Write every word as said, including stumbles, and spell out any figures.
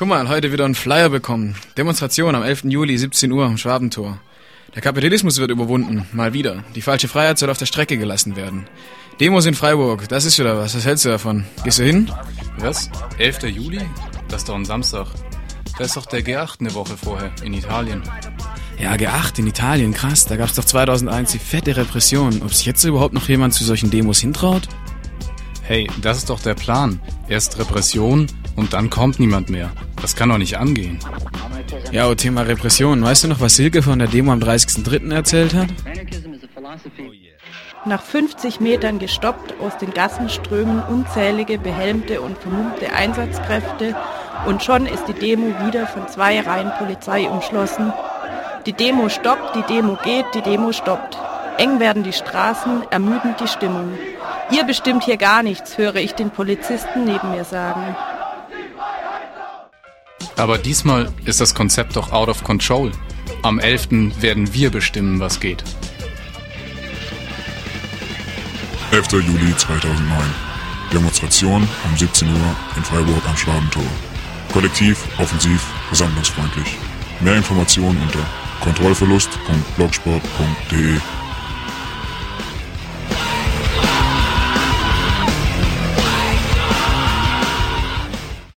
Guck mal, heute wieder einen Flyer bekommen. Demonstration am elften Juli, siebzehn Uhr am Schwabentor. Der Kapitalismus wird überwunden, mal wieder. Die falsche Freiheit soll auf der Strecke gelassen werden. Demos in Freiburg, das ist wieder was. Was hältst du davon? Gehst du hin? Was? elften Juli? Das ist doch ein Samstag. Da ist doch der G acht eine Woche vorher, in Italien. Ja, G acht in Italien, krass. Da gab's doch zweitausendeins die fette Repression. Ob sich jetzt überhaupt noch jemand zu solchen Demos hintraut? Hey, das ist doch der Plan. Erst Repression und dann kommt niemand mehr. Das kann doch nicht angehen. Ja, oh, Thema Repression. Weißt du noch, was Silke von der Demo am dreißigsten dritten erzählt hat? Nach fünfzig Metern gestoppt, aus den Gassen strömen unzählige behelmte und vermummte Einsatzkräfte und schon ist die Demo wieder von zwei Reihen Polizei umschlossen. Die Demo stoppt, die Demo geht, die Demo stoppt. Eng werden die Straßen, ermüdend die Stimmung. Ihr bestimmt hier gar nichts, höre ich den Polizisten neben mir sagen. Aber diesmal ist das Konzept doch out of control. Am elften werden wir bestimmen, was geht. elften Juli zweitausendneun. Demonstration um siebzehn Uhr in Freiburg am Schwabentor. Kollektiv, offensiv, versammlungsfreundlich. Mehr Informationen unter kontrollverlust punkt blogspot punkt de.